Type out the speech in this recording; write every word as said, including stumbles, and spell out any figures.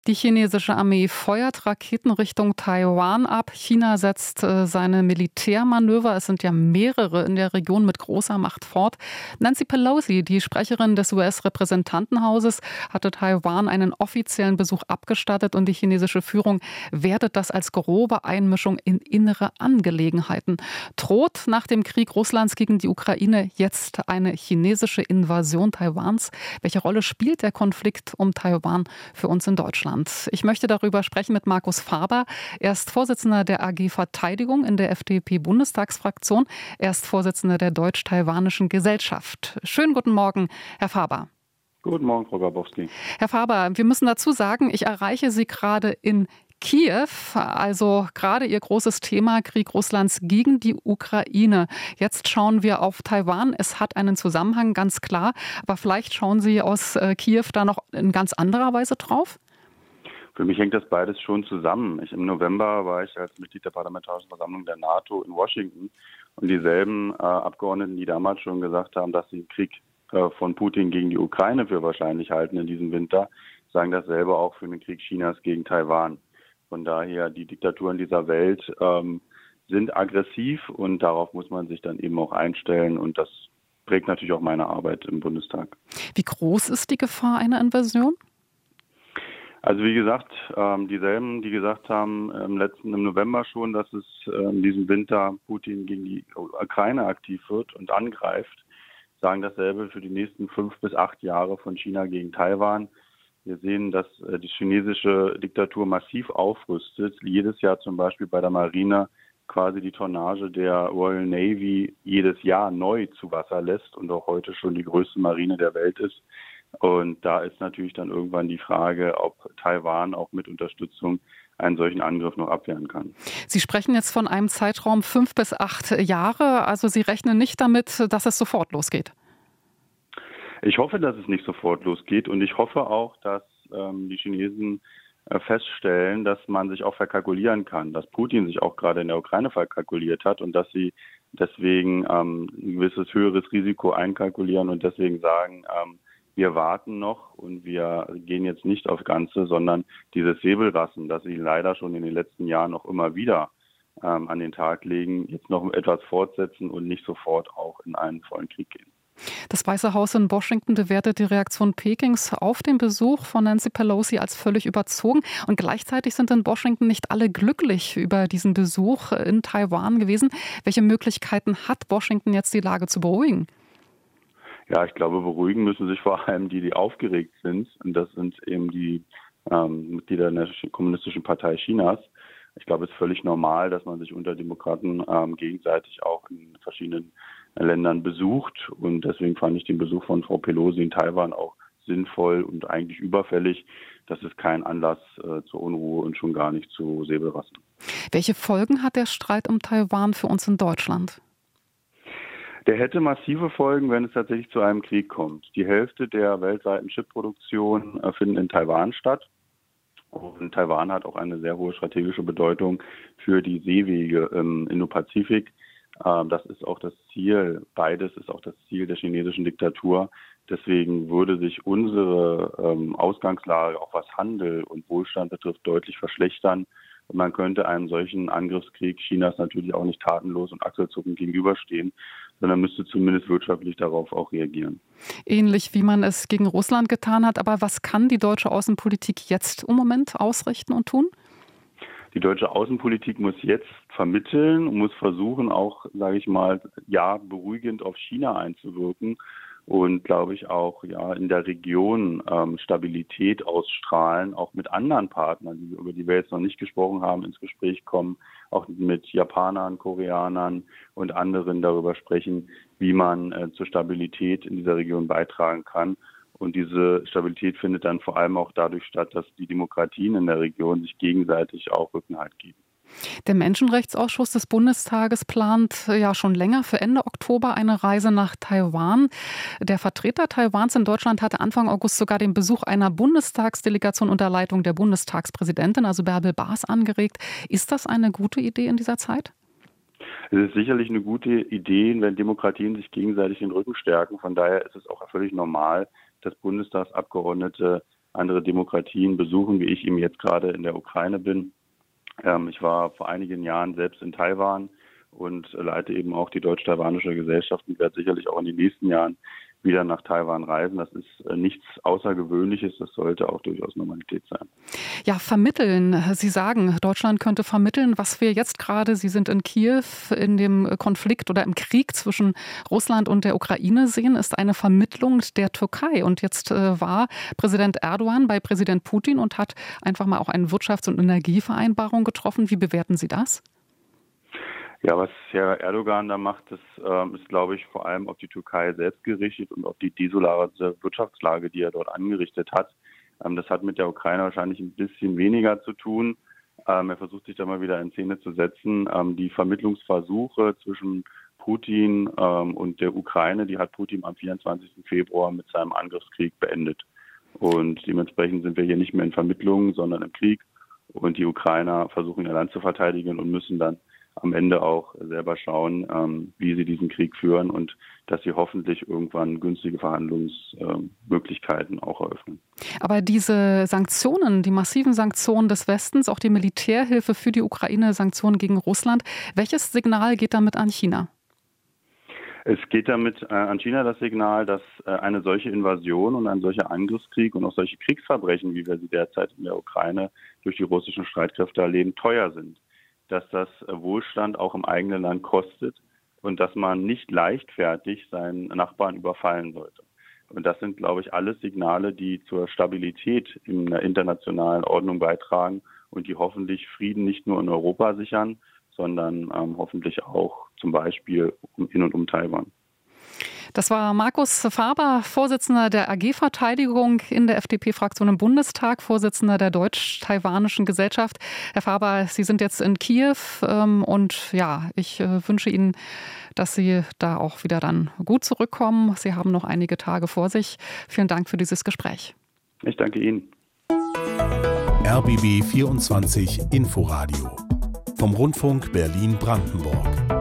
Die chinesische Armee feuert Raketen Richtung Taiwan ab. China setzt äh, seine Militärmanöver, es sind ja mehrere in der Region mit großer Macht fort. Nancy Pelosi, die Sprecherin des U S-Repräsentantenhauses, hatte Taiwan einen offiziellen Besuch abgestattet und die chinesische Führung wertet das als grobe Einmischung in innere Angelegenheiten. Droht nach dem Krieg Russlands gegen die Ukraine jetzt eine chinesische Invasion Taiwans? Welche Rolle spielt der Konflikt um Taiwan für uns in Deutschland? Ich möchte darüber sprechen mit Markus Faber. Er ist Vorsitzender der A G Verteidigung in der F D P-Bundestagsfraktion. Er ist Vorsitzender der Deutsch-Taiwanischen Gesellschaft. Schönen guten Morgen, Herr Faber. Guten Morgen, Frau Grabowski. Herr Faber, wir müssen dazu sagen, ich erreiche Sie gerade in Kiew, also gerade Ihr großes Thema, Krieg Russlands gegen die Ukraine. Jetzt schauen wir auf Taiwan. Es hat einen Zusammenhang, ganz klar. Aber vielleicht schauen Sie aus Kiew da noch in ganz anderer Weise drauf? Für mich hängt das beides schon zusammen. Ich, Im November war ich als Mitglied der Parlamentarischen Versammlung der NATO in Washington und dieselben äh, Abgeordneten, die damals schon gesagt haben, dass sie den Krieg äh, von Putin gegen die Ukraine für wahrscheinlich halten in diesem Winter, sagen dasselbe auch für den Krieg Chinas gegen Taiwan. Von daher, die Diktaturen dieser Welt ähm, sind aggressiv und darauf muss man sich dann eben auch einstellen und das prägt natürlich auch meine Arbeit im Bundestag. Wie groß ist die Gefahr einer Invasion? Also wie gesagt, ähm, dieselben, die gesagt haben im letzten im November schon, dass es äh, in diesem Winter Putin gegen die Ukraine aktiv wird und angreift, sagen dasselbe für die nächsten fünf bis acht Jahre von China gegen Taiwan. Wir sehen, dass äh, die chinesische Diktatur massiv aufrüstet, jedes Jahr zum Beispiel bei der Marine quasi die Tonnage der Royal Navy jedes Jahr neu zu Wasser lässt und auch heute schon die größte Marine der Welt ist. Und da ist natürlich dann irgendwann die Frage, ob Taiwan auch mit Unterstützung einen solchen Angriff noch abwehren kann. Sie sprechen jetzt von einem Zeitraum fünf bis acht Jahre. Also Sie rechnen nicht damit, dass es sofort losgeht? Ich hoffe, dass es nicht sofort losgeht. Und ich hoffe auch, dass ähm, die Chinesen äh, feststellen, dass man sich auch verkalkulieren kann. Dass Putin sich auch gerade in der Ukraine verkalkuliert hat und dass sie deswegen ähm, ein gewisses höheres Risiko einkalkulieren und deswegen sagen, ähm, wir warten noch und wir gehen jetzt nicht aufs Ganze, sondern dieses Säbelrassen, das sie leider schon in den letzten Jahren noch immer wieder ähm, an den Tag legen, jetzt noch etwas fortsetzen und nicht sofort auch in einen vollen Krieg gehen. Das Weiße Haus in Washington bewertet die Reaktion Pekings auf den Besuch von Nancy Pelosi als völlig überzogen. Und gleichzeitig sind in Washington nicht alle glücklich über diesen Besuch in Taiwan gewesen. Welche Möglichkeiten hat Washington jetzt, die Lage zu beruhigen? Ja, ich glaube, beruhigen müssen sich vor allem die, die aufgeregt sind. Und das sind eben die ähm, Mitglieder der Kommunistischen Partei Chinas. Ich glaube, es ist völlig normal, dass man sich unter Demokraten ähm, gegenseitig auch in verschiedenen Ländern besucht. Und deswegen fand ich den Besuch von Frau Pelosi in Taiwan auch sinnvoll und eigentlich überfällig. Das ist kein Anlass äh, zur Unruhe und schon gar nicht zu Säbelrassen. Welche Folgen hat der Streit um Taiwan für uns in Deutschland? Der hätte massive Folgen, wenn es tatsächlich zu einem Krieg kommt. Die Hälfte der weltweiten Chipproduktion äh, findet in Taiwan statt. Und Taiwan hat auch eine sehr hohe strategische Bedeutung für die Seewege im Indopazifik. Ähm, das ist auch das Ziel, beides ist auch das Ziel der chinesischen Diktatur. Deswegen würde sich unsere ähm, Ausgangslage, auch was Handel und Wohlstand betrifft, deutlich verschlechtern. Und man könnte einem solchen Angriffskrieg Chinas natürlich auch nicht tatenlos und achselzuckend gegenüberstehen, sondern müsste zumindest wirtschaftlich darauf auch reagieren. Ähnlich wie man es gegen Russland getan hat. Aber was kann die deutsche Außenpolitik jetzt im Moment ausrichten und tun? Die deutsche Außenpolitik muss jetzt vermitteln und muss versuchen, auch, sage ich mal, ja, beruhigend auf China einzuwirken und, glaube ich, auch ja in der Region ähm, Stabilität ausstrahlen, auch mit anderen Partnern, die, über die wir jetzt noch nicht gesprochen haben, ins Gespräch kommen, auch mit Japanern, Koreanern und anderen darüber sprechen, wie man äh, zur Stabilität in dieser Region beitragen kann. Und diese Stabilität findet dann vor allem auch dadurch statt, dass die Demokratien in der Region sich gegenseitig auch Rückenhalt geben. Der Menschenrechtsausschuss des Bundestages plant ja schon länger für Ende Oktober eine Reise nach Taiwan. Der Vertreter Taiwans in Deutschland hatte Anfang August sogar den Besuch einer Bundestagsdelegation unter Leitung der Bundestagspräsidentin, also Bärbel Baas, angeregt. Ist das eine gute Idee in dieser Zeit? Es ist sicherlich eine gute Idee, wenn Demokratien sich gegenseitig den Rücken stärken. Von daher ist es auch völlig normal, dass Bundestagsabgeordnete andere Demokratien besuchen, wie ich eben jetzt gerade in der Ukraine bin. Ähm, ich war vor einigen Jahren selbst in Taiwan und leite eben auch die deutsch-taiwanische Gesellschaft und werde sicherlich auch in den nächsten Jahren wieder nach Taiwan reisen. Das ist äh, nichts Außergewöhnliches, das sollte auch durchaus Normalität sein. Ja, vermitteln. Sie sagen, Deutschland könnte vermitteln, was wir jetzt gerade, Sie sind in Kiew, in dem Konflikt oder im Krieg zwischen Russland und der Ukraine sehen, ist eine Vermittlung der Türkei. Und jetzt äh, war Präsident Erdogan bei Präsident Putin und hat einfach mal auch eine Wirtschafts- und Energievereinbarung getroffen. Wie bewerten Sie das? Ja, was Herr Erdogan da macht, das ähm, ist, glaube ich, vor allem auf die Türkei selbst gerichtet und auf die desolare Wirtschaftslage, die er dort angerichtet hat. Ähm, das hat mit der Ukraine wahrscheinlich ein bisschen weniger zu tun. Ähm, er versucht sich da mal wieder in Szene zu setzen. Ähm, die Vermittlungsversuche zwischen Putin ähm, und der Ukraine, die hat Putin am vierundzwanzigsten Februar mit seinem Angriffskrieg beendet. Und dementsprechend sind wir hier nicht mehr in Vermittlungen, sondern im Krieg. Und die Ukrainer versuchen ihr Land zu verteidigen und müssen dann am Ende auch selber schauen, ähm, wie sie diesen Krieg führen und dass sie hoffentlich irgendwann günstige Verhandlungsmöglichkeiten äh, auch eröffnen. Aber diese Sanktionen, die massiven Sanktionen des Westens, auch die Militärhilfe für die Ukraine, Sanktionen gegen Russland, welches Signal geht damit an China? Es geht damit äh, an China das Signal, dass äh, eine solche Invasion und ein solcher Angriffskrieg und auch solche Kriegsverbrechen, wie wir sie derzeit in der Ukraine durch die russischen Streitkräfte erleben, teuer sind. Dass das Wohlstand auch im eigenen Land kostet und dass man nicht leichtfertig seinen Nachbarn überfallen sollte. Und das sind, glaube ich, alles Signale, die zur Stabilität in der internationalen Ordnung beitragen und die hoffentlich Frieden nicht nur in Europa sichern, sondern ähm, hoffentlich auch zum Beispiel in und um Taiwan. Das war Markus Faber, Vorsitzender der A G-Verteidigung in der F D P-Fraktion im Bundestag, Vorsitzender der deutsch-taiwanischen Gesellschaft. Herr Faber, Sie sind jetzt in Kiew und ja, ich wünsche Ihnen, dass Sie da auch wieder dann gut zurückkommen. Sie haben noch einige Tage vor sich. Vielen Dank für dieses Gespräch. Ich danke Ihnen. R B B vierundzwanzig Inforadio vom Rundfunk Berlin-Brandenburg.